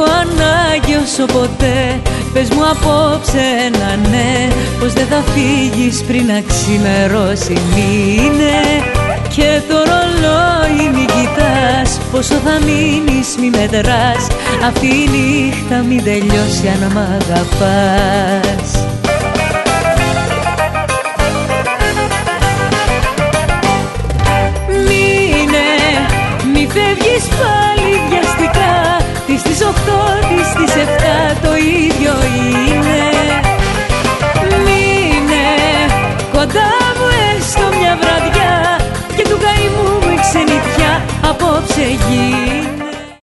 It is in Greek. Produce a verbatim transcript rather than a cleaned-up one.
έχω ανάγκη ποτέ. Πες μου απόψε ένα ναι, πως δεν θα φύγεις πριν να ξημερώσει μήνε. Και το ρολόι μη κοιτάς, πόσο θα μείνεις μη μετράς. Αυτή η νύχτα μην τελειώσει αν μ' αγαπάς.